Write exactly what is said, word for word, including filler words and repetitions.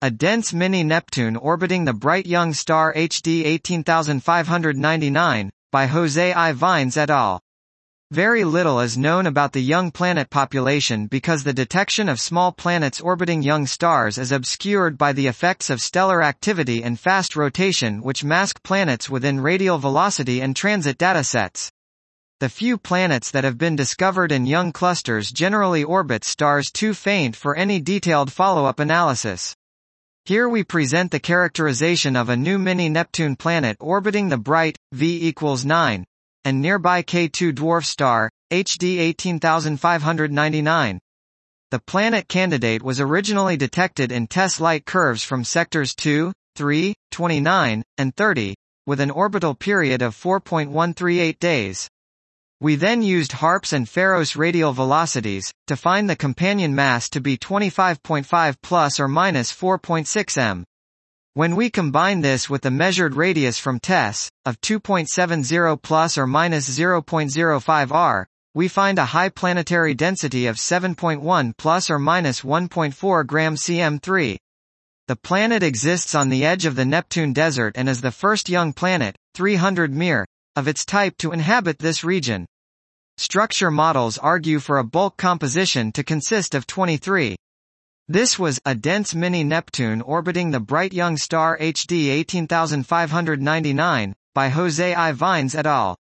A dense mini-Neptune orbiting the bright young star H D eighteen thousand five hundred ninety-nine, by Jose I. Vines et al. Very little is known about the young planet population because the detection of small planets orbiting young stars is obscured by the effects of stellar activity and fast rotation which mask planets within radial velocity and transit datasets. The few planets that have been discovered in young clusters generally orbit stars too faint for any detailed follow-up analysis. Here we present the characterization of a new mini-Neptune planet orbiting the bright, V equals nine, and nearby K two dwarf star, H D eighteen thousand five hundred ninety-nine. The planet candidate was originally detected in TESS light curves from sectors two, three, twenty-nine, and thirty, with an orbital period of four point one three eight days. We then used HARPS and Pharos radial velocities, to find the companion mass to be twenty-five point five plus or minus four point six meters. When we combine this with the measured radius from TESS, of two point seven zero plus or minus zero point zero five R, we find a high planetary density of seven point one plus or minus one point four grams C M three. The planet exists on the edge of the Neptune desert and is the first young planet, three hundred M I R, of its type to inhabit this region. Structure models argue for a bulk composition to consist of twenty-three. This was a dense mini-Neptune orbiting the bright young star H D eighteen thousand five hundred ninety-nine, by Jose I. Vines et al.